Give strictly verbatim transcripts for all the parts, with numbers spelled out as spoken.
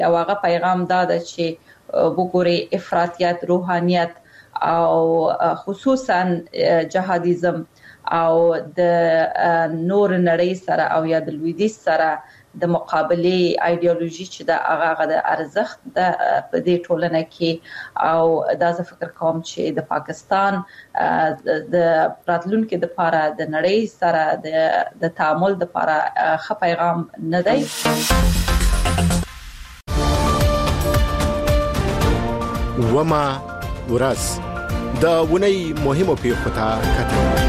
او هغه پیغام دا ده چې وګوري افراطیت، روحانيت او خصوصا جهادیزم او د نور نړۍ سره او یا د لویدیځ سره د مقابله ایدئولوژي چې د هغه د ارزښت د په دې ټولنه کې او دا زه فکر کوم چې د پاکستان د راتلونکو د لپاره د نړۍ سره د د تعامل د لپاره ښه پیغام نه دی. وما ورځ د ونې مهمو پیښو ته کتل.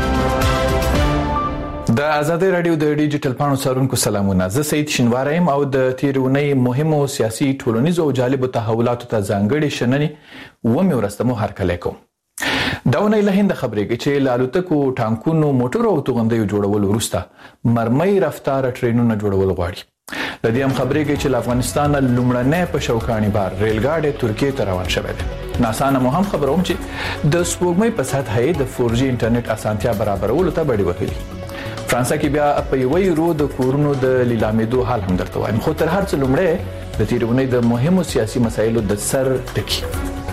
د آزادۍ رادیو د ډیجیټل پاڼو څارونکو سلامونه. زه سید شینوارم او د تیرونی مهمو سیاسي ټولنیزو او جالبو تحولاتو ته ځانګړي شننې و مې ورستمو هر کله کوم. داونه له هند خبرېږي چې لالوتکو، ټانکونو، موټرو او توغندیو جوړول وروسته مرمۍ رفتار ټرینونو جوړول غواړي. لدې هم خبرېږي چې افغانستان لومړنۍ په شوکانی بار ریلګاډي ترکیه ته روان شوی دی. ناسا نه هم خبروم چې د سپوږمۍ په سطحه د فور جی انټرنیټ اسانتیا برابرولو ته بډې وهلي. فرانسه کې بیا په یوې رو د کورونو د لیلامېدو حال هم درته وایم، خو تر هر څه لومړی د تیرونی د مهمو سیاسي مسایلو د سر ټکی.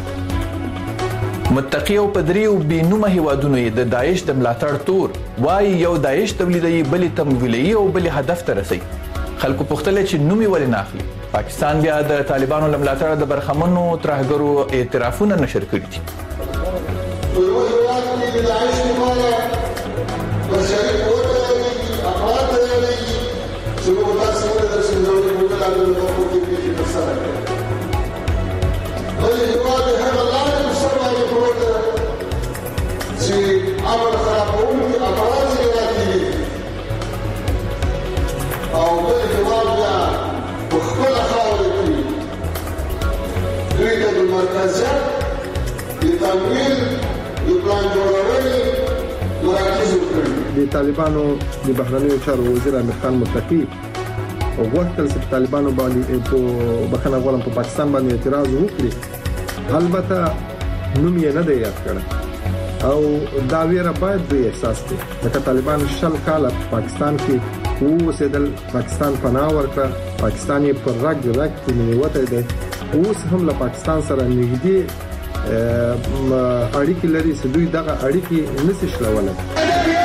متقی او پدری او بینومه هیوادونو د داعش د ملاتړ تور وای یو داعش تولیدي بلې تمویلي او بلې هدف ته رسي. خلکو پختل چې نومي ولې نه اخلي. پاکستان بیا د طالبانو لملاتړ د برخمنو ترهګرو اعترافونه نشر کړي دي. د طالبانو د بهرنیو چارو وزیر امیر خان متقی وغوښتل چې طالبانو باندې په بخښنه غواړم په پاکستان باندې اعتراض وکړي، البته نوم یې نه دی یاد کړی او دا ویره باید دوی احساس کړي. لکه طالبان شل کاله پاکستان کې اوسېدل، پاکستان پناه ورکړه، پاکستان یې پر رګ رګ کې نیوتی دی، اوس هم له پاکستان سره نږدې اړیکې لري چې دوی دغه اړیکې نشي شلولای.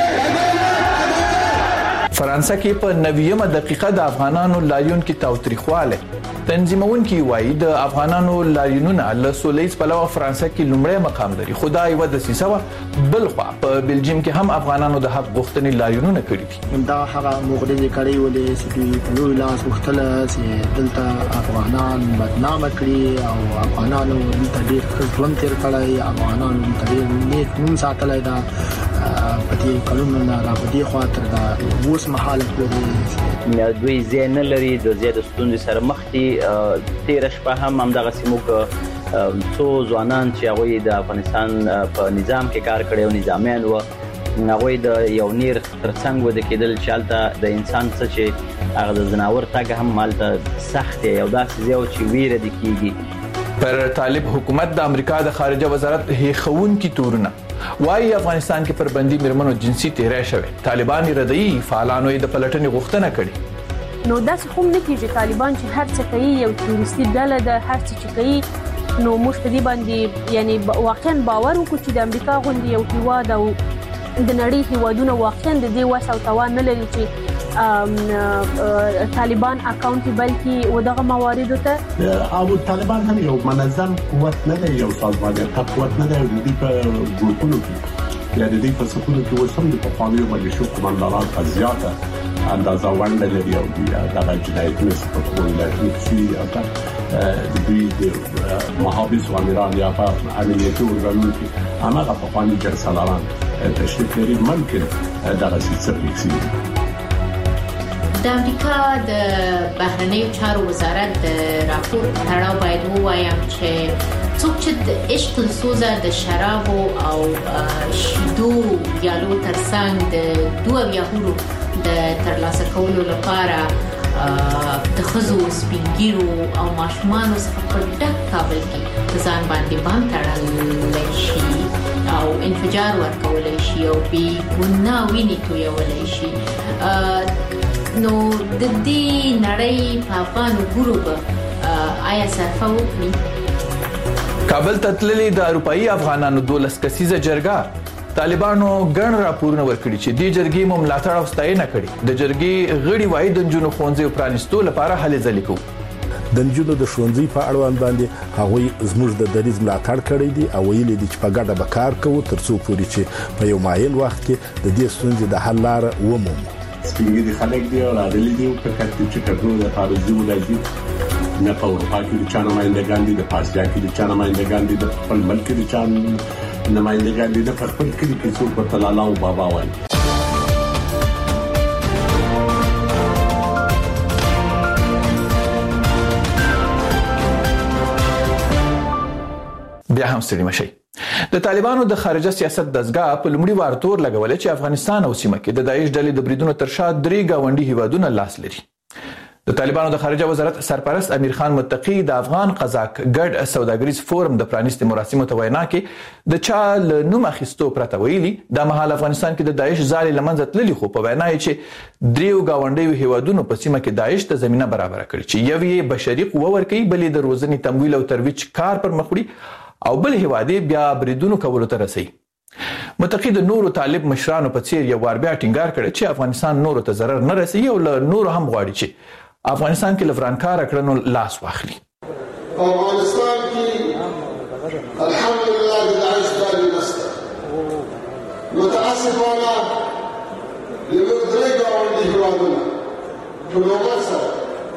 فرانسه کې په نویمه دقیقه د افغانانو لاریون کې تاوتریخواله تنظیمون کې وایي د افغانانو لاریونونه له سولیز په لور فرانسه کې لومړی مقام لري. خدای و د سیسوا بلخوا په بلجیم کې هم افغانانو د حق غوښتنې لاریونونه کړي دي. دا هغه مغرضي کړي ولې چې دوی په لوی لاس وختله چې دلته افغانان بدنام کړي او افغانانو دلته ډېر ژوند تیر کړی، افغانانو ډېر نیک نوم ساتلی دا په دې کلونو نه را په دې خاطر دا اوس مهاله پورې دوی زه نه لري د زیات ستونزې سره مخ دي. تیر شپه هم همدغه سیموک څو ځوانان چې هغه د افغانستان په نظام کې کار کړي او نظامیان و هغه د یو نیر ترڅنګ و د کېدل چې حالت د انسان څه چې هغه د زناور تاګه هم مالته سخت یو داسې یو چې ویره د کیږي. پر طالب حکومت د امریکا د خارجه وزارت هیخون کی تورونه وايي افغانستان کې پر بندي مرمنو جنسي تیرای شوی. طالبان ردی فعالانو د پلټنې غوښتنه کړې. نو داسې هم نه کېږي طالبان چې هر څه کوي یو تروریستي ډله ده، هر څه چې کوي نو موږ په دې باندې یعنی واقعا باور وکړو چې د امریکا غوندې یو هیواد او د نړۍ هیوادونه واقعا د دې وس او توان نه لري چې طالبان اکاونټیبل کی ودغه مواردو ته او طالبان هم یو منظم قوت نه دی، یو سازماني قوت نه دی. د دې په ګروپونو کې یا د دې په سکونو کې وسم د پخوانیو ملیشو کمانډران ازیاته اندازه ونډه لري او دغه جنایتونه په ټول ولایتونو کې او د دوی د محافظ و امیران یا په امنیتي ورغلو کې هغه په پخواني جرسالاران تشریف لري. ممکن دغه څه فکسي د امریکا د بهرنیو چارو وزارت د راپور تړاو باید ووایم چې څوک چې د عشق لسوزه د شرابو او شیدو یالو ترڅنګ د دوه یاهورو د ترلاسه کولو لپاره د خزو سپینګیرو او ماشومانو څخه په ډک کابل کې ځان باندې بام تړل شي او انفجار ورکول شي او بي ګناه ویني تویول شي. نو د دې نړۍ په افغانو ګروپ آیا صرفه وکړي. کابل ته تللي د اروپאי افغانانو دولس کسیزه جرګه طالبانو ګڼ راپورونه ورکړي چې د جرګې مو ملاتړ او ستاینه کړي. د جرګې غړي وایي د نجونو ښوونځي پرانیستو لپاره هلې ځلې کوو. د نجونو د ښوونځي په اړوند باندې هغوی زموږ د دریځ ملاتړ کړی دی او ویلي دي چې په ګډه به کار کوو ترڅو پورې چې په یو معین وخت کې د دې ستونزې د حل لار ومومو. سپینګي خلک دی او راغلي دي په کټ چې کډو د فارزي ولایتي نه په اروپا کې د چانه ماینده دي، د پاسیا کې د چانه ماینده دي، د خپل ملک د چانه نمائندګان دي، د خپل کلی کې څوک په تلالا او بابا وایي. بیا هم ستړي مشي. د طالبانو د خارجه سیاست دزګه په لومړي وار تور لګولې چې افغانستان او سیمه کې د داعش ډلې د بریدونو تر شا درې گاونډي هیوادونه لاس لري. د طالبانو د خارجه وزارت سرپرست امیر خان متقی د افغان قزاق ګډ سوداګریز فورم د پرانیستي مراسمو ته وینا کې د چا له نوم اخیستو پرته ویلي د مهال افغانستان کې د داعش ځالې لمنځه تللي، خو په وینا یې چې دریو گاونډیو هیوادونو په سیمه کې داعش ته زمينه برابر کړي چې یو یې بشري قوه ورکوي، بل د روزنې تمویل او ترویج کار پر مخ وړي او بل هیوادي بیا بریدونو کولو ته رسي. متقی د نورو طالب مشرانو په څیر یو وار بیا ټینګار کړ چې افغانستان نورو ته ضرر نه رسي او له نورو هم غواړي چې افغانستان کې لفرانکار کړنو لاس واخلي. افغانستان کې الحمدلله د داعش دالي نسته متاسفانه یو درې گاونډي هیوادونه په نوبت سره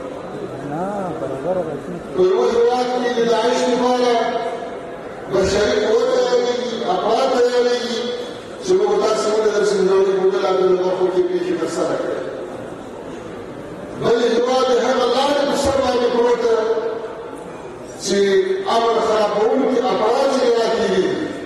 په یو هیواد کې د داعش لپاره بشري قوت لري، افراد لري چې موږ تاسو ته د سندرو په ډول د برخو کې پیښې ترسره کړې. بل هیواد هغه لارې په سر باندې پروت چې امر خرابوونکي افراد یې راکېږي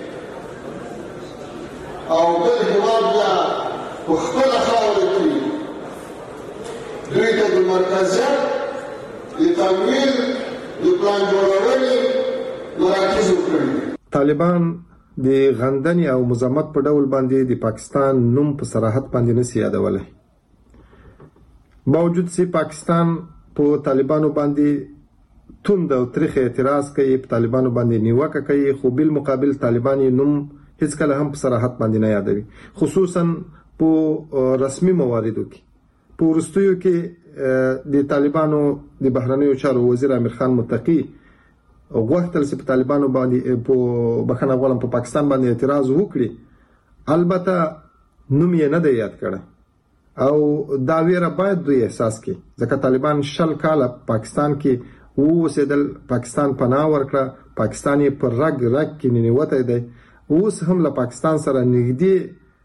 او بل هیواد بیا په خپله خاوره کې دوی ته د مرکزیت د تمویل د پلان جوړونې مراکز وکړي. طالبان د غندنې او مزاحمت په ډول باندې د پاکستان نوم په صراحت باندې نشي یادولای. باوجود چې پاکستان په طالبانو باندې توند او تاریخ اعتراض کوي، په طالبانو باندې نیوکه کوي، خو بل مقابل طالبان نوم هیڅ کله هم په صراحت باندې نه یادوي، خصوصا په رسمي مواردو کې. په ورستیو کې د طالبانو د بهرنیو چارو وزیر امیر خان متقی غوښتل چې په طالبانو باندې په بخښنه غواړم په پاکستان باندې اعتراض وکړي، البته نوم یې نه دی یاد کړی او دا ویره باید دوی احساس کړي ځکه طالبان شل کاله پاکستان کې اوسېدل، پاکستان پناه ورکړه، پاکستان یې پر رګ رګ کې ننوتی دی، اوس هم له پاکستان سره نږدې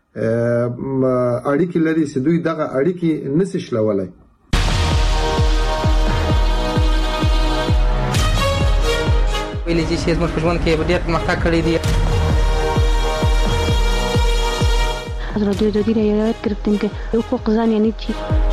اړیکې لري چې دوی دغه اړیکې نشي شلولی. ویلي چې زموږ په ژوند کې ډېر پرمختګ کړی دی. حضرت جدی رعایت کردیم که حقوق زن یعنی چی؟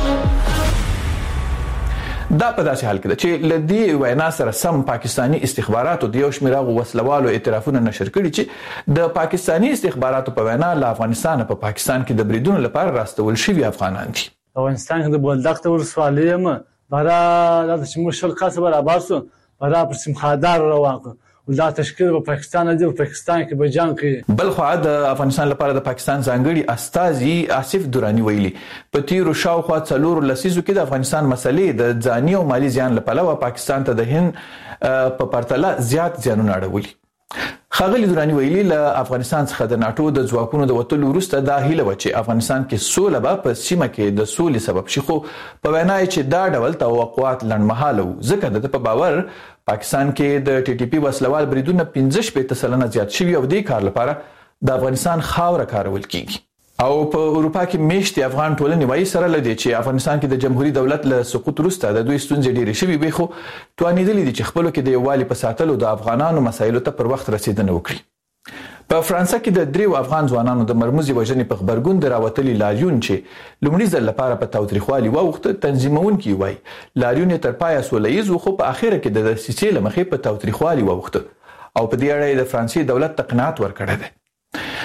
دا په داسې حال کې ده چې لدی وینا سره سم پاکستانی استخباراتو د یو شمېر وسلوالو اعترافونه نشر کړي چې د پاکستانی استخباراتو په وینا له افغانستان په پاکستان کې د بریدونو لپاره راستول شوي افغانان دي. افغانستان کې د بولدک ته ورسوالۍ یم برا د چې موږ شل کسه برابر سو برا پر سمخادار روان کړ دا تشکیل په پاکستان دی، په پاکستان کې به جنگ کوي. بل خو د افغانستان لپاره د پاکستان ځانګړي استازي آصف دورانی ویلي په تیرو شاوخوا څلورو لسیزو کې د افغانستان مسلې د ځاني او مالی زیان لپاره پاکستان ته د هند په پرتله زیات زیانونه اړولي. ښاغلي دورانی ویلي له افغانستان څخه د ناتو د ځواکونو د وتلو وروسته دا هیله وه چې افغانستان کې سوله به په سیمه کې د سولې سبب شي، خو په وینا یې چې دا ډول توقعات لنډمهاله وو ځکه د په باور پاکستان کې د ټي ټي پی وسلوال بریدونه پنځه شپېته سلنه زیات شوي او دې کار لپاره د افغانستان خاوره کارول کیږي. او په اروپا کې میشتي افغان ټولنې وایي سره لدی چې افغانستان کې د جمهوریت دولت له سقوط وروسته د دوی ستونزې ډېرې شوي وي، خو توانېدلي دي چې خپلو کې د یووالي په ساتلو د افغانانو مسایلو ته پر وخت رسیدنه وکړي. په فرانسه کې د دریو افغان ځوانانو د مرموزي وژنې په خبرګون د راوتلي لاریون چې لومړي ځل لپاره په تاوتریخوالي واوښته، تنظیمونکي وایي لاریون یې تر پایه سوله ییز و، خو په اخره کې د دسیسې له مخې په تاوتریخوالي واوښته او په دې اړه د فرانسې دولت ته قناعت ورکړی دی.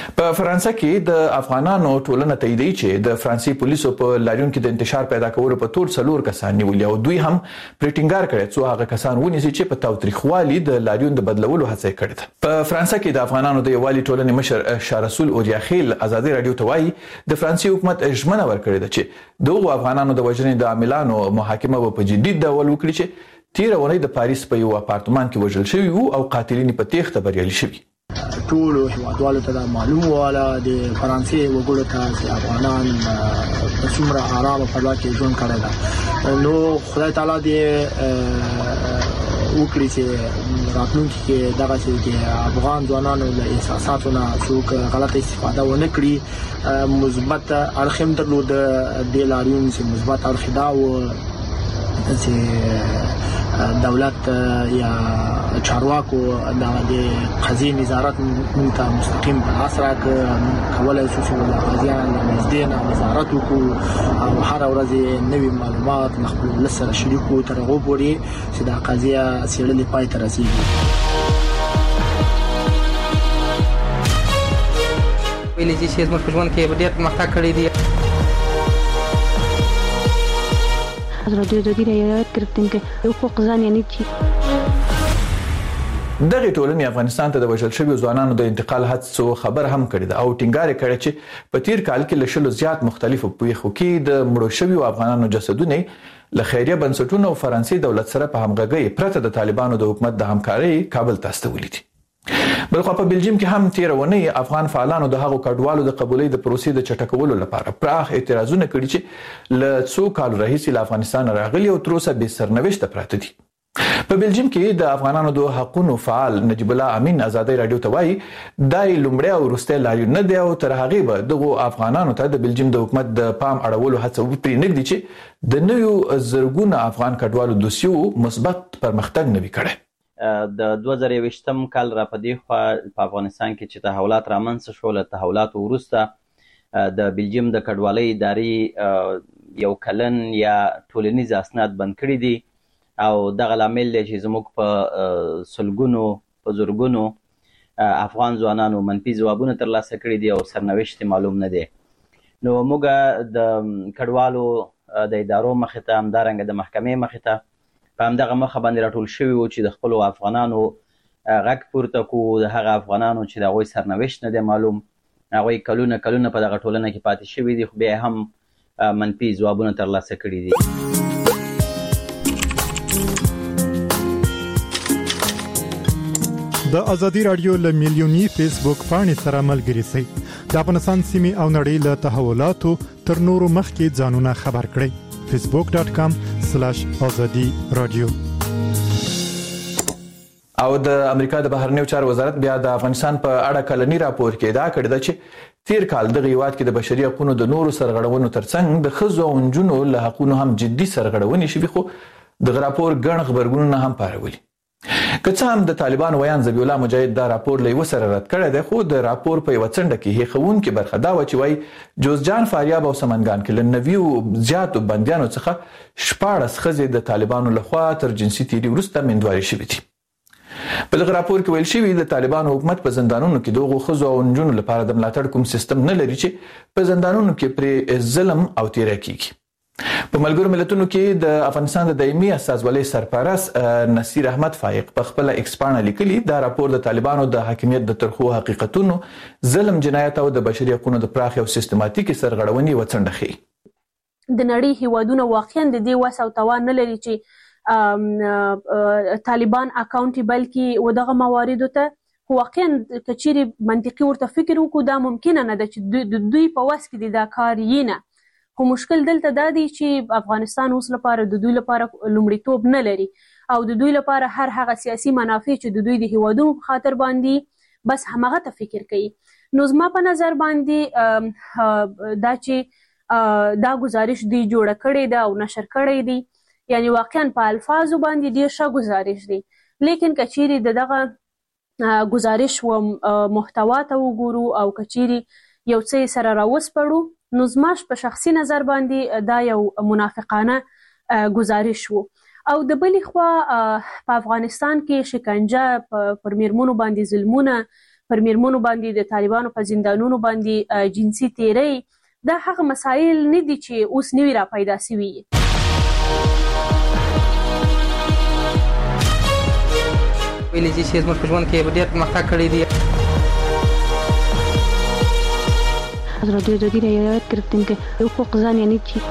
په فرانسه کې د افغانانو ټولنه تاییدي چې د فرانسې پولیسو په لاریون کې د انتشار پیدا کولو په تور څلور کسان نیولي او دوی هم پرې ټینګار کړی څو هغه کسان ونیسي چې په تاوتریخوالي د لاریون د بدلولو هڅه کړې ده. په فرانسه کې د افغانانو د یووالي ټولنې مشر شاه رسول اوریاخیل ازادي رادیو ته وایي د فرانسې حکومت ژمنه ورکړې ده چې دغه افغانانو د وژنې د عاملانو محاکمه په جدي ډول وکړي چې تیر اونۍ د پاریس په یو اپارتمان کې وژل شوي وو او قاتلین په تېښته بریالي شوي. ټول هیوادوالو ته معلوم واله د فرانسې وګړو ته چې افغانان په څومره آرام په کې ژوند کړی ده. نو خدای تعالی دې وکړي چې راتلونکي کې دغه چې افغان ځوانانو له احساساتو نه څوک غلطه استفاده ونه کړي. مثبت اړخ هم درلود د لاریون چې مثبت اړخ دا و چې دولت یا چارواکو د قضیې نظارت موږ ته مستقیم په لاس راکړ، کولای شو چې د قضیان له نږدې نه نظارت وکړو او هر ورځ نوي معلومات له خپل ولس سره شریک کړو تر هغه پورې چې دا قضیه څېړلې پای ته رسېږي. ویلي چې زموږ په ژوند کې ډېر پرمختګ کړی دی. رادیو د دې رایت کړتم کې یو حقوق ځان یعنی چی دغه ټولنې افغانستان ته د وژل شویو ځوانانو د انتقال هڅو خبر هم کړی ده او ټینګار کړی چې په تیر کال کې له شلو زیات مختلفو پیښو کې د مړو شویو افغانانو جسدونه له خیریه بنسټونو او فرانسې دولت سره په همغږۍ پرته د طالبانو د حکومت د همکارۍ کابل ته استولي دي. بلخو په بلجیم کې هم تیر ونې افغان فعالانو د هغو کډوالو د قبولۍ د پروسې د چټکولو لپاره پراخ اعتراضونه کړي چې له څو کالو راهیسې له افغانستان راغلي او تر اوسه بې سرنوشته پراته دي. په بلجیم کې د افغانانو د حقوقو فعال نجیب الله امین ازادي رادیو ته وایي دای لومړی او وروستی لاریون نه دی او تر هغې به دغو افغانانو ته د بلجیم د حکومت د پام اړولو هڅه پرې نږدي چې د نویو زرګونه افغان کډوالو دوسیو مثبت پرمختګ نه وي کړی. د دوه زره یوویشتم کال را پدې خوا په افغانستان کې چې تحولات رامنځته شول، له تحولاتو وروسته د بلجیم د کډوالۍ ادارې یو کلن یا ټولنیز اسناد بند کړي دي او دغه لامل دی چې زموږ په سلګونو په زرګونو افغان ځوانانو منفي ځوابونه ترلاسه کړي دي او سرنوشت معلوم نه دی. نو موږ د کډوالو د ادارو مخې ته همدارنګه د محکمې مخې ته په همدغه مخه باندې راټول شوي وو چې د خپلو افغانانو غږ پورته کړو، د هغه افغانانو چې د هغوی سرنوشت نه دی معلوم، هغوی کلونه کلونه په دغه ټولنه کې پاتې شوي دي خو بیا هم منفي ځوابونه ترلاسه کړي دي. د ازادي رادیو له میلیوني فیسبوک پاڼې سره ملګري شئ. د افغانستان سیمې او نړۍ له تحولاتو تر نورو مخکې ځانونه خبر کړئ. فیسبوک ډاٹ کام سلاش ازادي رادیو. او د امریکا د بهرنیو چارو وزارت بیا د افغانستان په اړه کلنی راپور کې ادعا کړې ده چې تیر کال دغه هیواد کې د بشري حقوقو د نورو سرغړونو ترڅنګ د ښځو او نجونو له حقوقو هم جدي سرغړونې شوي، خو دغه راپور ګڼ خبرګونونه هم پارولي. که څه هم د طالبان ویان ذبیح الله مجاهد دا راپور له یو سره رد کړی دی، خو د راپور په یو څنډه کې هیښوونکې برخه دا وه چې وایي جوزجان، فاریاب او سمنګان کې له نویو زیاتو بندیانو څخه شپاړس ښځې د طالبانو لخوا تر جنسي تیري وروسته میندواري شوي دي. په دغه راپور کې ویل شوي د طالبانو حکومت په زندانونو کې د هغو ښځو او نجونو لپاره د ملاتړ کوم سیستم نه لري چې په زندانونو کې پرې ظلم او تیری کیږي. په ملګرو ملتونو کې د افغانستان د دایمي استازولۍ سرپرست نصیر احمد فائق په خپل ایکس پاڼه لیکلي دا راپور د طالبانو د حاکمیت د ترخو حقیقتونو، ظلم، جنایت او د بشري حقوقو د پراخ او سیستماتیکي سرغړونې وڅنډه ښیي. د نړۍ هیوادونه واقعا د دې وس او توان نه لري چې طالبان اکاونټیبل کې ودغه مواردو ته واقعا کچېرې منطقي ورته فکر وکړو دا ممکنه نه ده چې د دوی په وس کې دا کار یې نه. خو مشکل دلته دا دی چې افغانستان اوس لپاره د دوی لپاره لومړیتوب نه لري او د دوی لپاره هر هغه سیاسي منافع چې د دوی د هیوادونو په خاطر باندې بس همغه ته فکر کوي. نو زما په نظر باندې دا چې دا گزارش دی جوړه کړې ده او نشر کړی دی، یعنی واقعا په الفاظو باندې ډېر ښه گزارش دی، لیکن کچېرې د دغه گزارش و محتوا ته وګورو او کچېرې یو څه سره راوسپړو نو زماش په شخصي نظر باندې دا یو منافقانه گزارش وو. او د بلې خوا په افغانستان کې شکنجه پر میرمنو باندې ظلمونه پر میرمنو باندې د طالبانو په زندانونو باندې جنسي تیری دا هغه مسایل نه دي چې اوس نوي را پیدا شوي. ویلې چې زموږ په ژوند کې ډېر پرمختګ کړی دی. رادیو د دې رایات کړتم کې حقوق ځان یعنی چې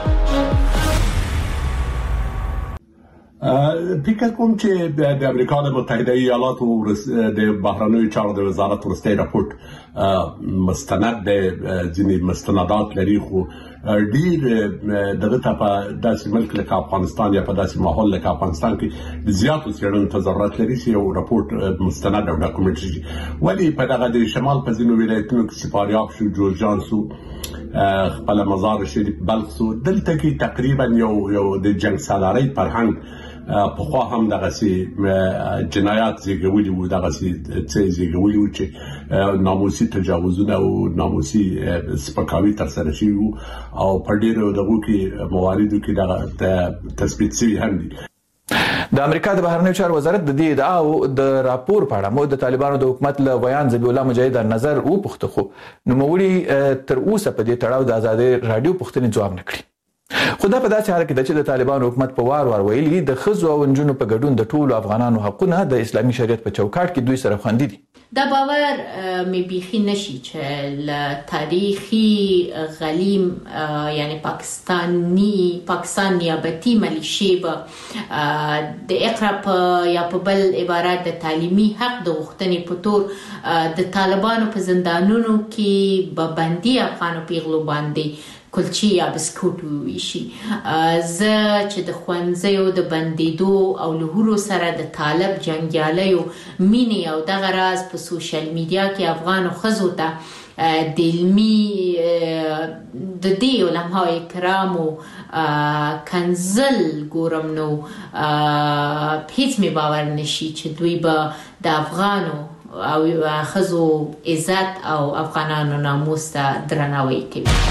فکر کوم چې د امریکا د متحده ایالاتو د بهرنیو چارو د وزارت ورسته راپورټ مستند د ځینې مستندات لري خو ډیر دغه ته په داسې ملک لکه افغانستان یا په داسې ماحول لکه افغانستان کې د زیاتو څېړنو ته ضرورت لري چې یو راپورټ مستند او ډاکومنټ شي. ولی په دغه د شمال په ځینو ولایتونو کې سپاریاب شو، جورجان شو، خپل مزار شریف بلخ شو، دلته کې تقریبا یو یو د جنگ سالاري فرهنګ په خو هم دغه سي جنایات زیږولي وو، دغه سي څه زیږولي وو چې ناموسي تجاوزونه او ناموسي سپکاوي تر سره شي او په ډیرو دغه کې مواردو کې دغه تثبیت شوی هم دي. د امریکا د بهرنیو چارو وزارت د دې ادعا او د راپور په اړه مو د طالبانو د حکومت له بیان ذبیح الله مجاهد نظر او پوښتنه خو نو موري تر اوسه په دې تړاو د آزادۍ رادیو پوښتنې جواب نکړي. خدا په داسې حال کې چې د طالبانو حکومت په وار وار ویلي د خزو او نجونو په ګډون د ټولو افغانانو حقونه د اسلامي شریعت په چوکاټ کې دوی سره خوندي دي. دا باور مې بيخي نشي چې ل تاریخي غلیم یعنی پاکستانی پاکستان نیابتي ملیشي به د اقرا یا په بل عبارت د تعلیمي حق د غوښتنې په تور د طالبانو په زندانونو کې به بندي افغانو پیغلو باندې کلچی یا بسکوټ ویشي. زه چې د خوانځیو د بندیدو او لهورو سره د طالب جنگیالیو مینې او دغه راز په سوشل میډیا کې افغانو خزو ته د علمي د دې علماء کرامو کنزل ګورم نو هیڅ می باور نشي چې دوی به د افغانو او خزو عزت او افغانانو ناموس ته درناوی کوي.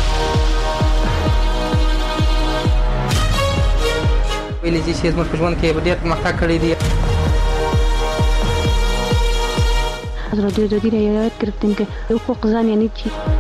ویلې چې زموږ په ژوند کې ډېر پرمختګ کړی دی. رادیو د دې رایات کړتم کې حقوق ځان یعنی چې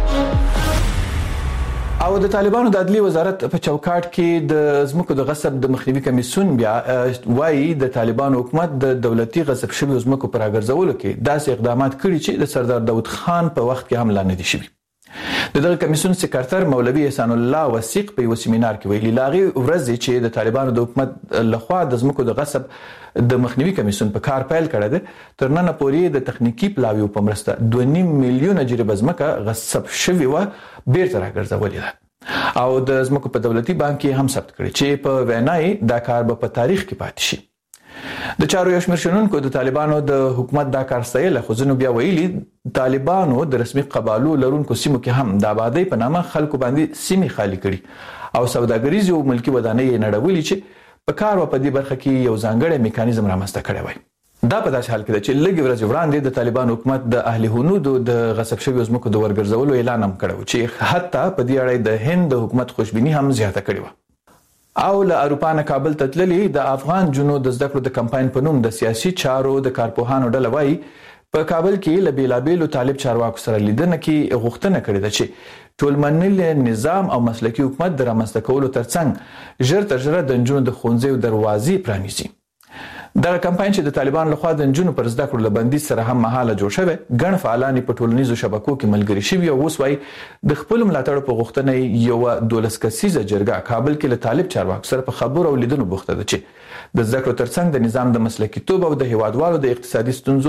او د طالبانو د عدلي وزارت په چوکاټ کې د زمکو د غصب د مخنیوي کمیسیون بیا وايي د طالبانو حکومت د دولتي غصب شوی زمکو پر راګرځولو کې داسې اقدامات کړي چې د سردار داود خان په وخت کې هم لاندې شوی. د دغه کمیسیون سکرټر مولوي احسان الله وثیق په یو سیمینار کې ویلي لاغي ورځ چې د طالبانو د حکومت لخوا د زمکو د غصب د مخنیوي کمیسیون په کار پیل کړی دی تر نن پورې د تخنیکی پلاویو په مرسته دوه نیم میلیون جریبه زمکه غصب شوی و بیرته راګرځولې ده او د زمکو په دولتي بانک کې هم ثبت کړي چې په وینای دا کار به په تاریخ کې پاتې شي. د چارو یو شمېر شنونکو د طالبانو د حکومت دا کار ستایل خو ځینو بیا ویلي طالبانو د رسمي قبالو لرونکو سیمو کې هم د آبادۍ په نامه خلکو باندې سیمې خالی کړي او سوداګریز او ملکی ودانۍ یې نړولې چې په کار و په دې برخه کې یو ځانګړی میکانیزم رامنځته کړی وای. دا په داسې حال کې چې لږ ورځې وړاندې د طالبانو حکومت د اهل هنودو د غصب شویو ځمکو د ورګرځولو اعلان هم کړی چې حتی په دې اړه د هند د حکومت خوشبیني هم زیاته کړې و. او له اروپا نه کابل ته تللي د افغان جنو د زده کړو د کمپاین په نوم د سیاسي چارو د کارپوهانو ډله وایي په کابل کې له بیلابیلو طالب چارواکو سره لیدنه کې غوښتنه کړې ده چې ټولمنل نظام او مسلکي حکومت د رامنځته کولو ترڅنګ ژر تر ژره د نجونو د ښوونځیو دروازې پرانیزي. دغه کمپاین چې د طالبانو لخوا د نجونو پر زده کړو له بندیز سره هم مهاله جوړ شوی ګڼ فعالان په ټولنیزو شبکو کې ملګري شوي او اوس وايي د خپل ملاتړ په غوښتنه یو دولس کسیزه جرګه کابل کې له طالب چارواکو سره په خبرو او لیدنو بوخته ده چې د زده کړو ترڅنګ د نظام د مسلکیتوب او د هیوادوالو د اقتصادي ستونزو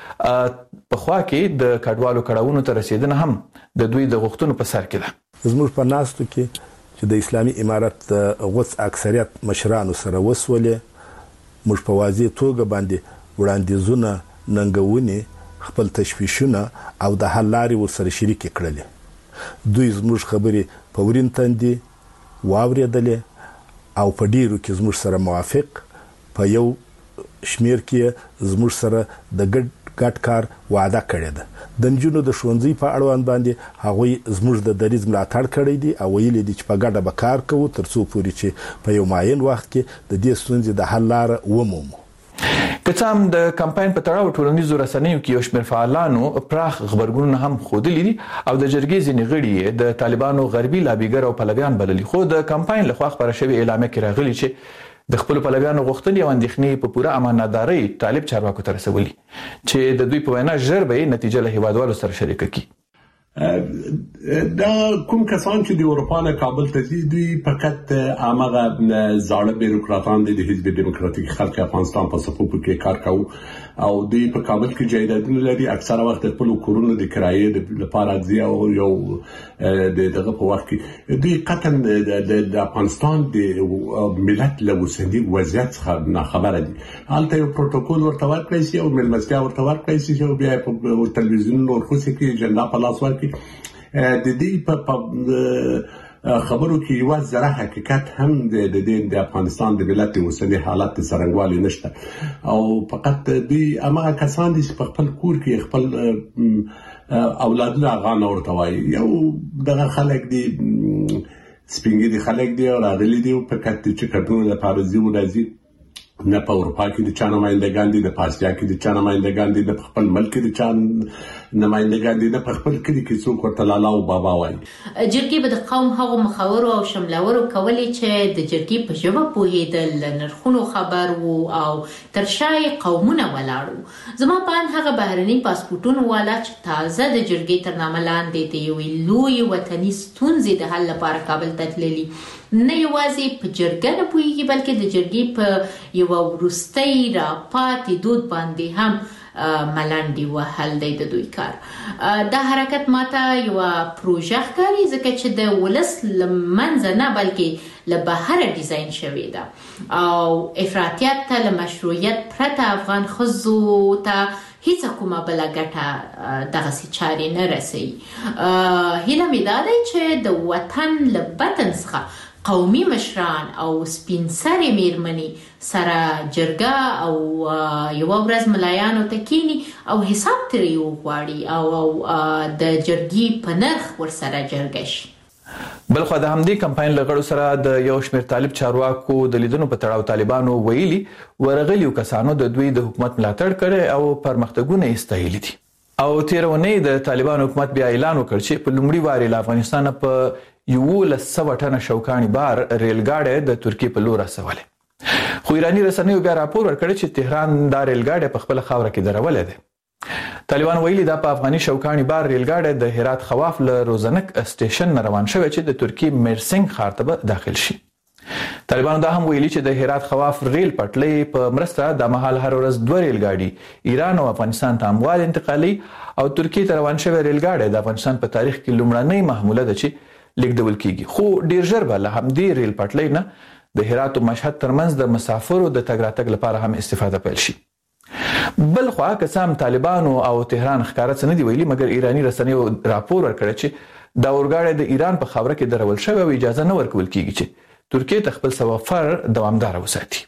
په خوا کې د کډوالو کړهونو ته رسیدنه هم د دوی د غوښتنو په سر کې ده. زموږ په ناستو کې چې د اسلامي امارت غوڅ اکثریت مشرانو سره وسولې موږ په واضح توګه باندې وړاندیزونه ننګونې خپل تشویشونه او د حل لارې ورسره شریک کړل. دوی زموږ خبرې په ورین تندې واورېدلې او په ډیرو کې زموږ سره موافق په یو شمیر کې زموږ سره د ګډ ګډ کار وعده کړې ده. د نجونو د ښوونځي په اړوند باندې هغوی زموږ د دریځ ملاتړ کړی دي او ویلي دي چې په ګډه به کار کوو تر څو پورې چې په یو معین وخت کې د دې ستونزې د حل لاره ومومو. که هم د کمپاین په تړاو ټولنیزو رسنیو کې یو شمېر فعالانو پراخ خبرګونونه هم ښودلي دي او د جرګې ځینې غړي د طالبانو غربي لابیګر او پلویان بللي، خو د کمپاین لخوا خپاره شوې اعلامیه کې راغلي چې د خپل پلویانو غوښتنې او اندېښنې په پوره امانتدارۍ طالب چارواکو ته رسولي چې د دوی په وینا ژر به یې نتیجه له هیوادوالو سره شریکه کړي. دا کوم کسان چې د اروپا نه کابل ته ځي دوی فقط هغه زاړه بیروکراتان دي د حزب دیموکراتیک خلق افغانستان په صفوف کې کار کوي او دوی په کابل کې جایدادونه لري، اکثره وخت خپل کورونه د کرایې لپاره ځي او یو د دغه په وخت کې دوی قطن د افغانستان د ملت له اوسنی وضعیت څخه نه خبره دي. هلته یو پروتوکول ورته ورکړی شي او ملمستیا ورته ورکړی شي او بیا په تلویزیون ورخصه کې جنډا په لاس ورکړي. د دې په خبرو کې یو ځره حقیقت هم د دې د افغانستان د ملت اوسنی حالت څرنګوالي نشته او فقط دوی هغه کسان دي چې په خپل کور کې خپل اولادونه غاڼه ورته وایي. یو دغه خلک دي سپینګي خلک دي او راغلي دي په کټ چې کډونه لپاره ځي ولازي نه په اروپا کې د چا نمائندګان دي، نه په اسیا کې د چا نمائندګان دي، نه په خپل ملک کې د چا نمائندګان دي، نه په خپل کلی کې څوک ورته لالا او بابا وایي. جرګې به د قوم هغو مخاورو او شملورو کولې چې د جرګې په ژبه پوهېدل، نرخونو خبر وو او تر شا یې قومونه ولاړ. زما په اند هغه بهرني پاسپورټونه والا چې تازه د جرګې تر نامه لاندې د یوې لویې وطني ستونزې د حل لپاره کابل ته تللي نه یوازې په جرګه نه پوهېږي بلکې د جرګې په یوه وروستۍ راپاتې دود باندې هم ملنډې وهل دی د دوی کار. دا حرکت ماته یوه پروژه ښکاري ځکه چې د ولس له منځه نه بلکې له بهره ډیزاین شوې ده او افراطیت ته له مشروعیت پرته افغان ښځو ته هیڅ کومه بله ګټه دغسې چارې نه رسوي. هیله مې دا دی چې د وطن له بطن څخه قومي مشران او سپین سرې میرمنې سره جرګه او یوه ورځ ملایانو ته کینی او حساب ترې وغواړي او د جرګې په نرخ ورسره جرګه شي. بلخوا د همدې کمپاین له غړو سره د یو شمېر طالب چارواکو د لیدنو په تړاو طالبانو ویلي ورغلیو کسانو د دوی د حکومت ملاتړ کړی او پرمختګونه یې ستایلي دي او تېره اونۍ د طالبانو حکومت بیا اعلان وکړ چې په لومړي وارې له افغانستانه په یولس سوه ټنه شوکاني بار ریل ګاډی د ترکیې په لور رسولی، خو ایراني رسنیو بیا راپور ورکړی چې تهران دا ریل ګاډی په خپله خاوره کې درولی دی. طالبان ویلي دا په افغاني شوکاني بار ریل ګاډی د هرات خواف له روزنک سټیشن نه روان شوی چې د ترکیې میرسنګ ښار ته به داخل شي. طالبانو دا هم ویلي چې د هرات خواف ریل پټلۍ په مرسته دا مهال هر ورځ دوه ریل ګاډي ایران او افغانستان ته اموال انتقالي او ترکیې ته روان شوی ریل ګاډی د افغانستان په تاریخ کې لومړنۍ محموله ده چې لیږدول کیږي، خو ډیر ژر به له همدې ریل پټلۍ نه د هرات او مشهد ترمنځ د مسافرو د تګ راتګ لپاره هم استفاده پیل شي. بل خو که څه هم طالبانو او تهران ښکاره څه نه دي ویلي، مګر ایراني رسنیو راپور ورکړی چې دا اورګاډی د ایران په خاوره کې درول شوی او اجازه نه ورکول کیږي چې ترکیې ته خپل سفر دوامداره وساتي.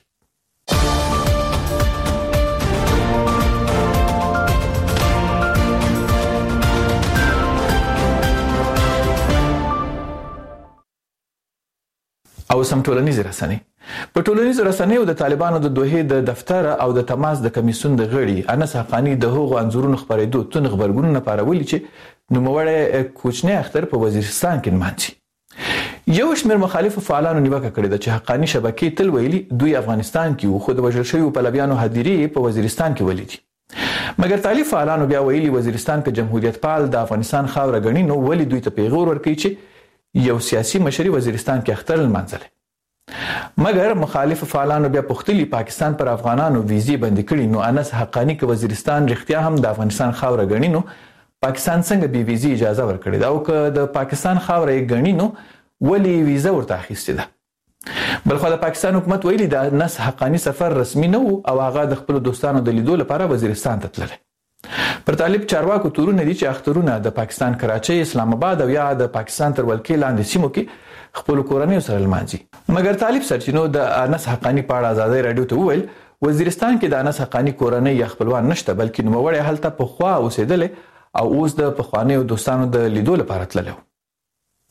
او سم ټولنیز رسنۍ په ټولنیز رسنیو د طالبانو د دوحې د دفتر او د تماس د کمیسیون د غړي انس حقانی د هغو انځورونو خپرېدو تون خبرګونونه پارولي چې نوموړی کوچنی اختر په وزیرستان کې نمانځي. یو شمېر مخالفو فعالانو نیوکه کړې ده چې حقانی شبکې تل ویلي دوی افغانستان کې وو خو د وژل شویو پلویانو هدیرې په وزیرستان کې ولیدي، مګر طالب فعالانو بیا ویلي وزیرستان که جمهوریت پال د افغانستان خاوره ګڼي نو ولې دوی ته پیغور ورکوي چې یو سیاسي مشري وزیرستان کې اختر لمانځلی. مګر مخالف فعالانو بیا پوښتلي پاکستان پر افغانانو ویزې بندي کړي نو انس حقانی که وزیرستان رښتیا هم د افغانستان خاوره ګڼي نو پاکستان څنګه بې ویزې اجازه ورکړې ده او که د پاکستان خاوره یې ګڼي نو ولې ویزه ورته اخیستې ده. بلخوا د پاکستان حکومت ویلي د انس حقانی سفر رسمي نه و او هغه د خپلو دوستانو د لیدو لپاره وزیرستان ته تللی. پر طالب چارواکو تورونه دي چې اخترونه د پاکستان کراچۍ، اسلام آباد او یا د پاکستان تر ولکې لاندې سیمو کې خپل کورنیو سره لمانځي. مګر طالب سرچینو د انس حقانی په اړه آزادۍ راډیو ته وویل وزیرستان کې د انس حقانی کورنۍ یا خپلوان نشته بلکې نوموړی هلته پخوا اوسېدلی او اوس د پخوانیو دوستانو د لیدو لپاره تللی و.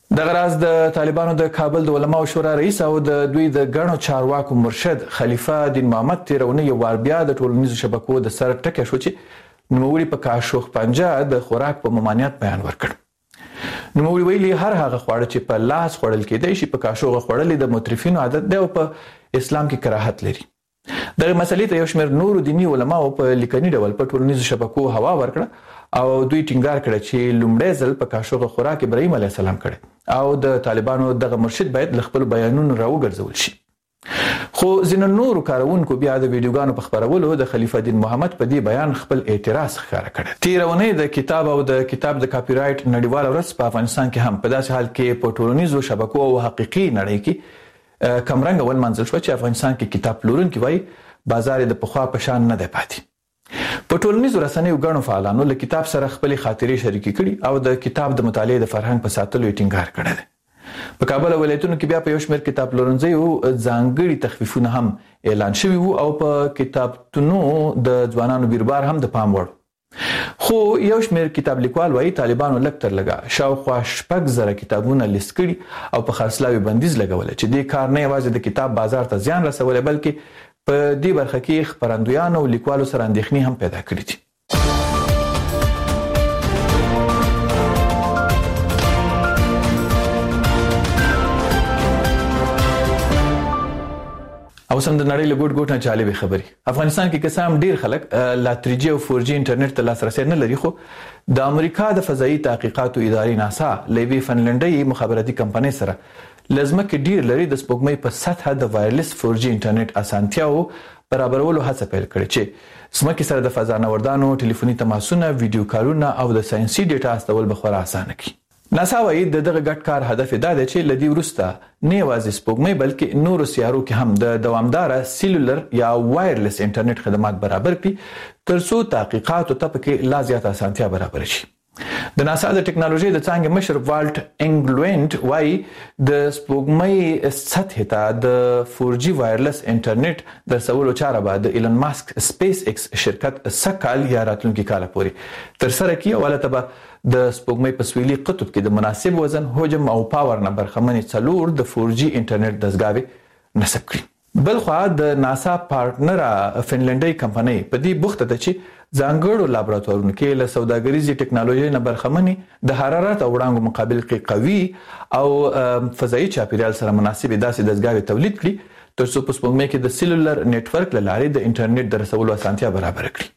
د غراز د طالبانو د کابل د علماء شورا رئیس او د دوی د غړو چارواکو مرشد خلیفہ دین محمد تیرونه یو وار بیا د ټولنیزو شبکو د سر ټکه شو چې نوموړي په کاشوخ پنجه د خوراک په ممانعت بیان ورکړ. نوموړي ویلي هر هغه خواړه چې په لاس خوړل کېدای شي په کاشوغه خوړل د مترفینو عادت دی او په اسلام کې کراهت لري. دغه مسلې ته یو شمېر نورو دیني علماو په لیکني ډول په ټولنیزو شبکو هوا ورکړه او دوی ټینګار کړ چې لومړی ځل په کاشوغه خوراک ابراهیم علیه السلام کړی او د طالبانو دغه مرشد باید له خپل بیانونو راوګرځول شي. خو ځینو نورو کارونکو بیا د ویډیوګانو په خبرولو د خلیفہ دین محمد په دې بیان خپل اعتراض ښکاره کړ. تیرونه د کتاب او د کتاب د کاپی رائټ نړیواله ورځ په افغانستان کې هم په داسې حال کې په ټولنیزو شبکو او حقيقي نړۍ کې کمرنګ ول منځل شو چې افغانستان کې کتاب پلورونکي وایي بازار د پخوا په شان نه دی پاتې. په ټولنیزو رسنیو غنو فعالانو له کتاب سره خپل خاطرې شریکې کړي او د کتاب د مطالعې د فرهنګ په ساتلو ټینګار کړی دی. په کابل ولایتونو کې بیا په یو شمېر کتاب پلورنځیو ځانګړي تخفیفونه هم اعلان شوي وو او په کتابتونو د ځوانانو بیربار هم د پام وړ. خو یو شمېر کتاب لیکوال وایي طالبانو لږ تر لږه شاوخوا شپږ زره کتابونه لیست کړي او په خرڅلاوي بندیز لګولی چې دې کار نه یوازې د کتاب بازار ته زیان رسولی بلکې په دې برخه کې خبرندویانو او لیکوالو سره اندېښنې هم پیدا کړې دي. او سم د نړۍ له ګوټ ګوټ نه جالبې خبرې. افغانستان کې قسم ډیر خلک لا تری جی او فور جی انټرنیټ ته لاسرسي نه لري خو د امریکا د فضایي تحقیقاتو ادارې ناسا لوی فنلنډي مخابراتي کمپنۍ سره لازمه کې ډیر لري د سپوږمۍ په سطح د وایرلیس فور جی انټرنیټ اسانتیاو برابرولو هڅه پیل کړې چې سمکه سره د فضا نوردانو ټلیفوني تماسونه ویډیو کالونه او د ساينسي ډیټا استول به خورا اسانه کړي. ناسا وايي د دغه ګډ کار هدف دا دی چې لدی ورسته نه یوازې سپوږمۍ بلکې نورو سیارو کې هم د دوامدار سیلولر یا وایرلیس انټرنیټ خدمات برابر کړي ترڅو تحقیقات او تپکې لا زیات اسانتیا برابر شي. د ناسا د ټکنالوژي د څانګې مشر والټ انګلوینټ وايي د سپوږمۍ سطح ته د فور جی وایرلیس انټرنیټ د سوالو چاره به د ایلن ماسک سپیس ایکس شرکت سکال یا راتلونکي کال پورې تر سره کی ولته به د سپوږمۍ په سویلي قطب کې د مناسب وزن حجم او پاور نه برخمنې څلور د فور جی انټرنیټ دستګاوې نصب کړي. بلخوا د ناسا پارټنر فنلنډي کمپنۍ په دې بوخته ده چې ځانګړو لابراتوارونو کې له سوداګریزي ټکنالوژي نه برخمنې د حرارت او وړانګو مقابل کې قوي او فضایي چاپیریال سره مناسب داسې دستګاوې تولید کړي ترڅو په سپوږمۍ کې د سیلولر نتورک له لارې د انټرنیټ د رسولو اسانتیا برابر کړي.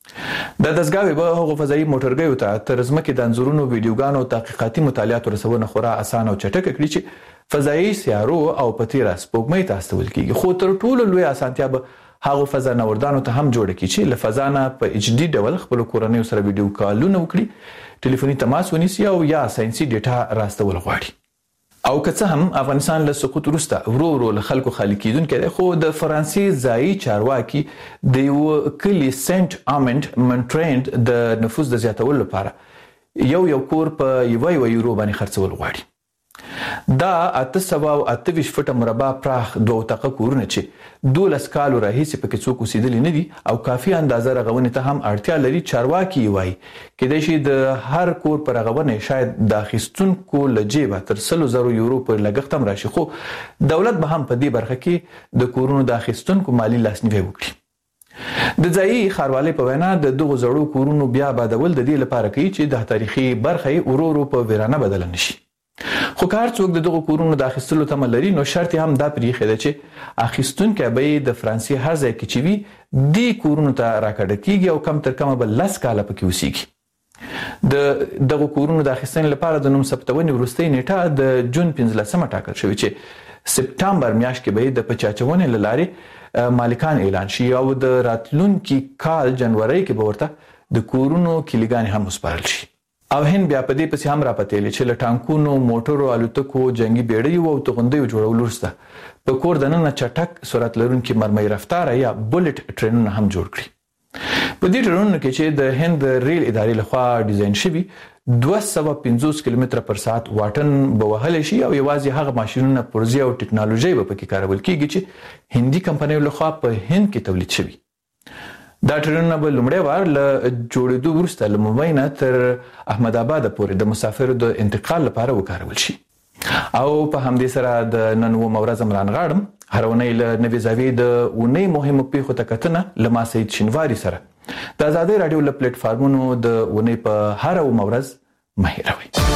د دستګاوې به هغو فضایي موټرګیو ته تر ځمکې د انځورونو ویډیوګانو او تحقیقاتي مطالعاتو رسونه خورا اسانه او چټکه کړي چې فضایي سیارو او پتیره سپوږمۍ ته استول کیږي. خو تر ټولو لوی اسانتیا به هغه فضا نوردانو ته هم جوړ کړي چې له فضا نه په ایچ ډي ډول خپل کورنۍ سره ویډیو کالونه وکړي ټلیفوني تماس ونیسي او یا ساينسي ډیټا راستول غواړي. او که څه هم افغانستان له سقوط وروسته ورو ورو له خلکو خالي کیدونکي دی خو د فرانسې ځایي چارواکي د یو کلی سنت آمنډ منټرند د نفوس د زیاتولو لپاره یو یو کور په یو یو یورو باندې خرڅول غواړي. دا اته سوه او اته ویشت فټه مربع پراخ دوه طاقه کورونه چې دولس کالو راهیسې پکې څوک اوسېدلي نه دي او کافي اندازه رغونې ته هم اړتیا لري. چارواکي وایي کېدای شي د هر کور پر رغونې شاید د اخیستونکو له جیبه تر سلو زرو یورو پر لګښت هم راشي خو دولت به هم په دې برخه کې د کورونو د اخیستونکو مالی لاسنیوی وکړي. د ځایي ښاروالۍ په وینا د دغو زړو کورونو بیا آبادول د دې لپاره کوي چې د تاریخي برخه یې ورو ورو په ویرانه بدله نشي. خو که هر څوک د دغو کورونو د اخیستلو تمه لري نو شرط هم دا پرېښی ده چې اخیستونکی به یې د فرانسې هر ځای کې چې وي دې کورونو ته راکډه کیږي او کم تر کمه به لس کاله پکې اوسیږي. د دغو کورونو د اخیستنې لپاره د نوم ثبتونې وروستۍ نیټه د جون پنځلسمه ټاکل شوې چې سپټمبر میاشت کې به یې د پچاچونې له لارې مالکان اعلان شي او د راتلونکي کال جنوري کې به ورته د کورونو کلیګانې هم وسپارل شي. او هند بیا په دې پسې هم راپتېلې چې له ټانکونو موټرو الوتکو جنگي بیړیو او توغندیو جوړولو وروسته په کور دننه چټک سرعت لرونکي مرمۍ رفتاره یا بولټ ټرینونه هم جوړ کړي. په دې ټرینونو کې چې د هند ریل ادارې لخوا ډیزاین شوي دوه سوه پنځوس کیلومتره پر ساعت واټن به وهلی شي او یوازې هغه ماشینونه پرزې او ټکنالوژي به پکې کارول کیږي چې هندي کمپنیو لخوا په هند کې تولید شوي. دا ټرینونه به لومړی وار له جوړېدو وروسته له ممبۍ نه تر احمد آباد پورې د مسافرو د انتقال لپاره وکارول شي. او په همدې سره د نن و مورز عمران غاړم هرونه له نوې زاویې د ونې مهمو پیښو ته کتنه لما سید شینواری سره د آزادۍ رادیو له پلیټ فارمونو د ونې په هر و مورز مهیروي.